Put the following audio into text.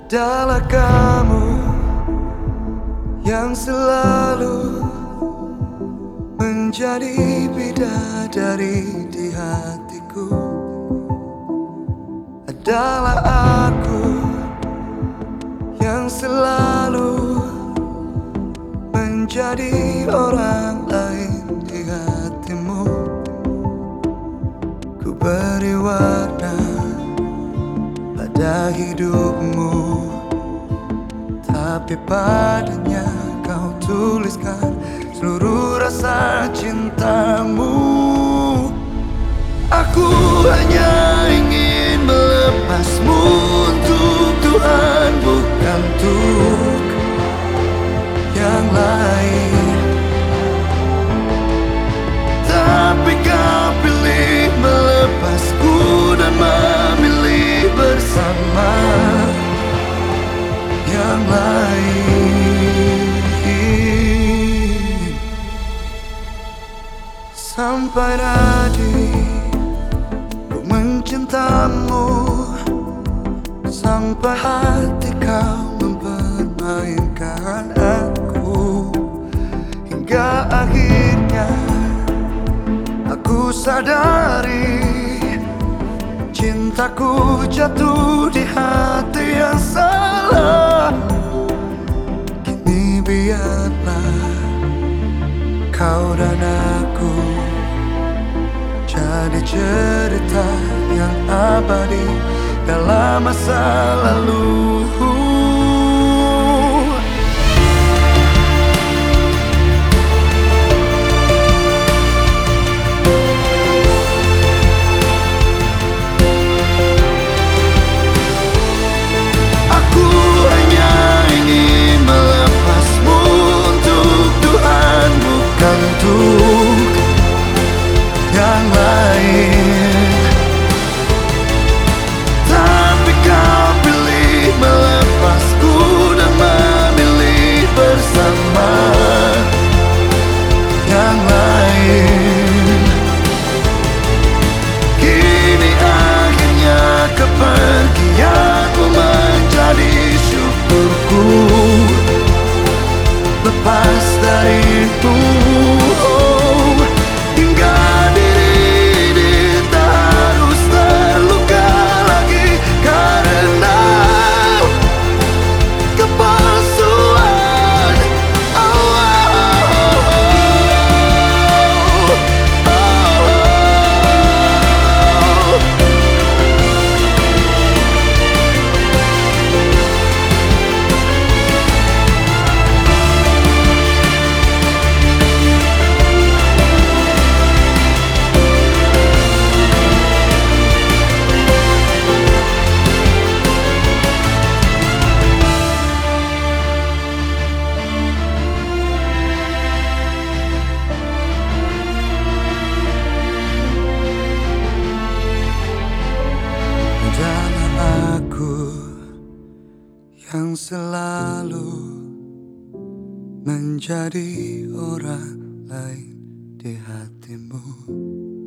Adalah kamu yang selalu menjadi bidadari di hatiku. Adalah aku yang selalu menjadi orang lain di hatimu. Ku beri warna pada hidupmu, tapi padanya kau tuliskan seluruh rasa cintamu. Aku hanya ingin melepasmu untuk Tuhan, bukan untuk yang lain. Tapi kau pilih melepasku dan memilih bersama yang lain. Sampai tadi ku mencintamu, sampai hati kau mempermainkan aku, hingga akhirnya aku sadari cintaku jatuh di hati yang salah. Kini biarlah kau dan aku jadi cerita yang abadi dalam masa lalu. Untuk yang lain, tapi kau pilih melepasku dan memilih bersama yang lain. Kini akhirnya kepergianmu menjadi syukurku, lepas darimu. Yang selalu menjadi orang lain di hatimu.